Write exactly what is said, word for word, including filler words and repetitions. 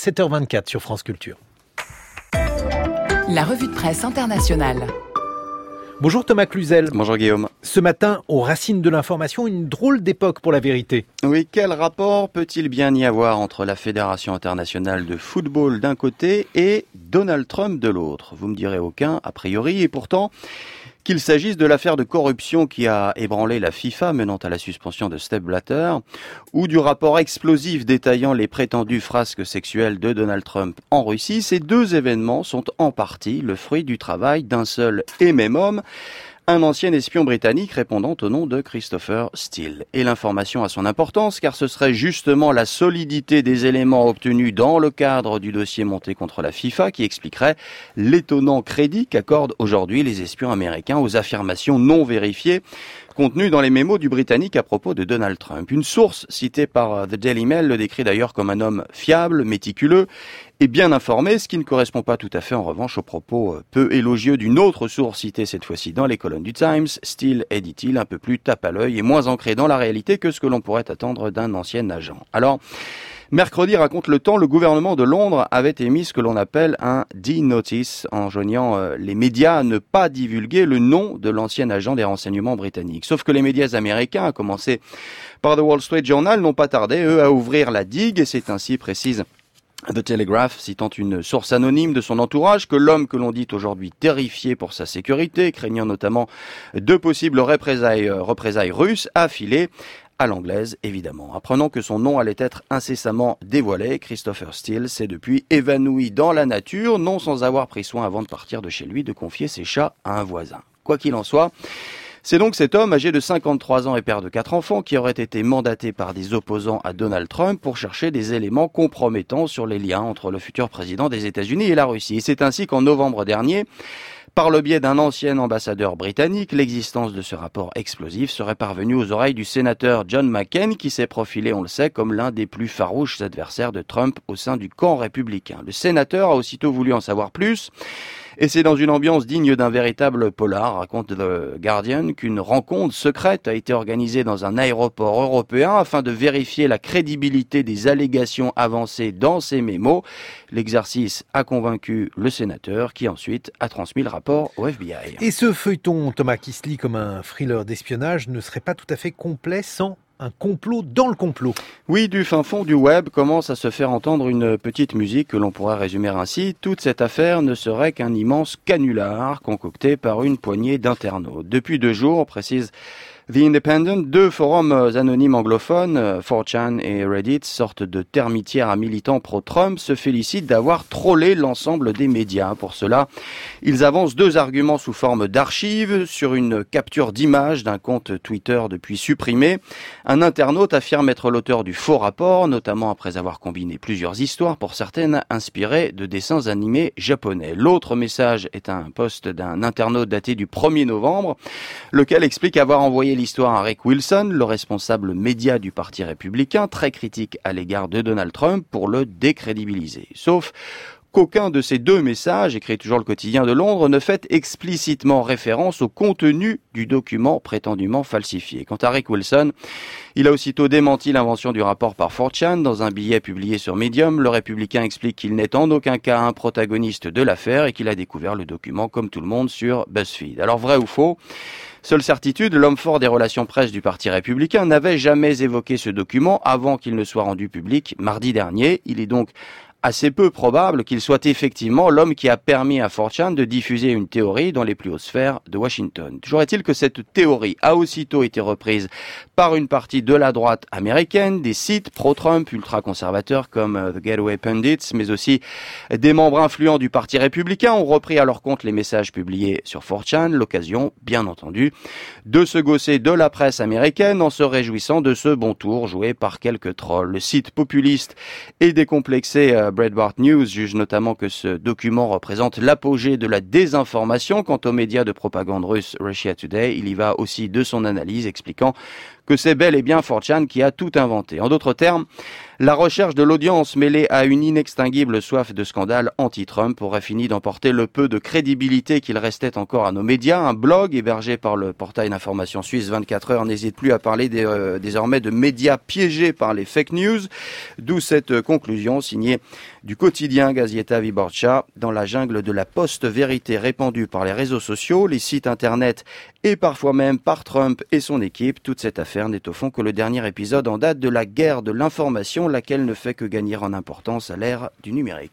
sept heures vingt-quatre sur France Culture. La revue de presse internationale. Bonjour Thomas Cluzel. Bonjour Guillaume. Ce matin, aux racines de l'information, une drôle d'époque pour la vérité. Oui, quel rapport peut-il bien y avoir entre la Fédération internationale de football d'un côté et Donald Trump de l'autre ? Vous me direz aucun, a priori, et pourtant, qu'il s'agisse de l'affaire de corruption qui a ébranlé la FIFA menant à la suspension de Sepp Blatter, ou du rapport explosif détaillant les prétendues frasques sexuelles de Donald Trump en Russie, ces deux événements sont en partie le fruit du travail d'un seul et même homme, un ancien espion britannique répondant au nom de Christopher Steele. Et l'information a son importance car ce serait justement la solidité des éléments obtenus dans le cadre du dossier monté contre la FIFA qui expliquerait l'étonnant crédit qu'accordent aujourd'hui les espions américains aux affirmations non vérifiées contenues dans les mémos du Britannique à propos de Donald Trump. Une source citée par The Daily Mail le décrit d'ailleurs comme un homme fiable, méticuleux et bien informé, ce qui ne correspond pas tout à fait en revanche aux propos peu élogieux d'une autre source citée cette fois-ci dans les colonnes du Times. Steele est, dit-il, un peu plus tape à l'œil et moins ancré dans la réalité que ce que l'on pourrait attendre d'un ancien agent. Alors, mercredi, raconte le temps, le gouvernement de Londres avait émis ce que l'on appelle un D-Notice, enjoignant euh, les médias à ne pas divulguer le nom de l'ancien agent des renseignements britanniques. Sauf que les médias américains, à commencer par The Wall Street Journal, n'ont pas tardé, eux, à ouvrir la digue, et c'est ainsi, précise The Telegraph, citant une source anonyme de son entourage, que l'homme que l'on dit aujourd'hui terrifié pour sa sécurité, craignant notamment de possibles représailles, euh, représailles russes, a filé à l'anglaise, évidemment. Apprenant que son nom allait être incessamment dévoilé, Christopher Steele s'est depuis évanoui dans la nature, non sans avoir pris soin avant de partir de chez lui de confier ses chats à un voisin. Quoi qu'il en soit, c'est donc cet homme âgé de cinquante-trois ans et père de quatre enfants qui aurait été mandaté par des opposants à Donald Trump pour chercher des éléments compromettants sur les liens entre le futur président des États-Unis et la Russie. Et c'est ainsi qu'en novembre dernier, par le biais d'un ancien ambassadeur britannique, l'existence de ce rapport explosif serait parvenue aux oreilles du sénateur John McCain qui s'est profilé, on le sait, comme l'un des plus farouches adversaires de Trump au sein du camp républicain. Le sénateur a aussitôt voulu en savoir plus. Et c'est dans une ambiance digne d'un véritable polar, raconte The Guardian, qu'une rencontre secrète a été organisée dans un aéroport européen afin de vérifier la crédibilité des allégations avancées dans ces mémos. L'exercice a convaincu le sénateur qui ensuite a transmis le rapport au F B I. Et ce feuilleton, Thomas, qui se lit comme un thriller d'espionnage, ne serait pas tout à fait complet sans un complot dans le complot. Oui, du fin fond du web commence à se faire entendre une petite musique que l'on pourrait résumer ainsi. Toute cette affaire ne serait qu'un immense canular concocté par une poignée d'internautes. Depuis deux jours, précise The Independent, deux forums anonymes anglophones, four chan et Reddit, sorte de termitière à militants pro-Trump, se félicitent d'avoir trollé l'ensemble des médias. Pour cela, ils avancent deux arguments sous forme d'archives sur une capture d'image d'un compte Twitter depuis supprimé. Un internaute affirme être l'auteur du faux rapport, notamment après avoir combiné plusieurs histoires, pour certaines inspirées de dessins animés japonais. L'autre message est un post d'un internaute daté du premier novembre, lequel explique avoir envoyé l'histoire à Rick Wilson, le responsable média du Parti républicain, très critique à l'égard de Donald Trump pour le décrédibiliser. Sauf qu'aucun de ces deux messages, écrit toujours le quotidien de Londres, ne fait explicitement référence au contenu du document prétendument falsifié. Quant à Rick Wilson, il a aussitôt démenti l'invention du rapport par four chan. Dans un billet publié sur Medium, le républicain explique qu'il n'est en aucun cas un protagoniste de l'affaire et qu'il a découvert le document comme tout le monde sur BuzzFeed. Alors vrai ou faux ? Seule certitude, l'homme fort des relations presse du Parti républicain n'avait jamais évoqué ce document avant qu'il ne soit rendu public mardi dernier. Il est donc assez peu probable qu'il soit effectivement l'homme qui a permis à four chan de diffuser une théorie dans les plus hautes sphères de Washington. Toujours est-il que cette théorie a aussitôt été reprise par une partie de la droite américaine, des sites pro-Trump ultra-conservateurs comme The Gateway Pundits, mais aussi des membres influents du Parti républicain ont repris à leur compte les messages publiés sur four chan, l'occasion, bien entendu, de se gausser de la presse américaine en se réjouissant de ce bon tour joué par quelques trolls. Le site populiste et décomplexé euh, Breitbart News juge notamment que ce document représente l'apogée de la désinformation. Quant aux médias de propagande russe Russia Today, il y va aussi de son analyse expliquant que c'est bel et bien four chan qui a tout inventé. En d'autres termes, la recherche de l'audience mêlée à une inextinguible soif de scandale anti-Trump aurait fini d'emporter le peu de crédibilité qu'il restait encore à nos médias. Un blog hébergé par le portail d'information suisse vingt-quatre heures n'hésite plus à parler des, euh, désormais de médias piégés par les fake news. D'où cette conclusion signée du quotidien Gazeta Wyborcza. Dans la jungle de la post-vérité répandue par les réseaux sociaux, les sites internet et parfois même par Trump et son équipe, toute cette affaire n'est au fond que le dernier épisode en date de la guerre de l'information, laquelle ne fait que gagner en importance à l'ère du numérique.